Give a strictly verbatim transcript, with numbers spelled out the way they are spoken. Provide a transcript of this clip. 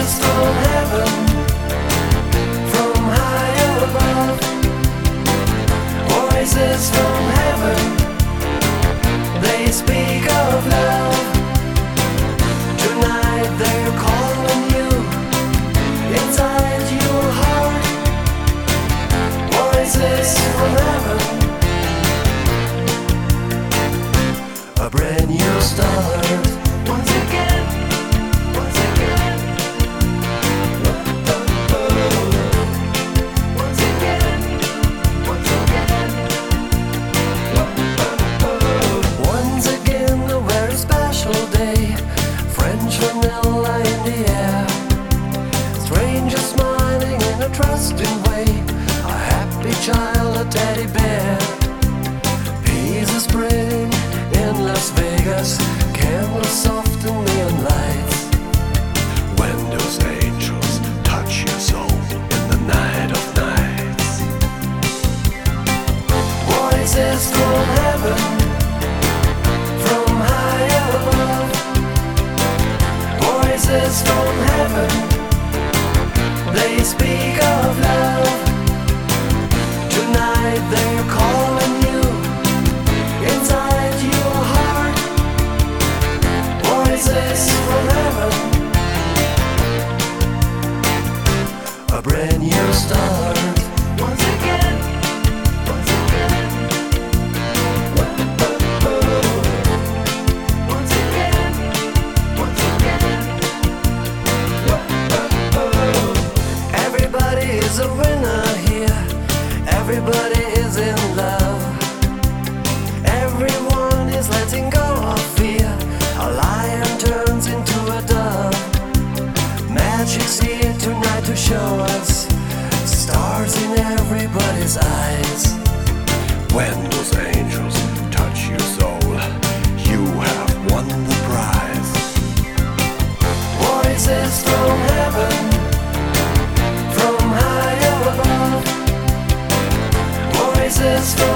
Voices from heaven, from high above. Voices from heaven, they speak of love. Tonight they're calling you inside your heart. Voices from heaven, a brand new start. Once again, once again, once again, once again, once again, a very special day. French vanilla in the air, strangers smiling in a trusting way. A happy child, a teddy bear. Peace is spreading in Las Vegas, candles soft and neon lights. When those angels touch your soul in the night of nights. Voices from heaven, from high above. Voices from heaven, they speak of love. Tonight they're calling you inside your heart. Voices from heaven, a brand new start. Once again, once again, once again, once again. Everybody is a winner here. Everybody is in love. Everyone is letting go of fear. A lion turns into a dove. Magic's here tonight to show us stars in everybody's eyes. When those angels touch your soul, you have won the prize. Voices from heaven, from high above. Voices from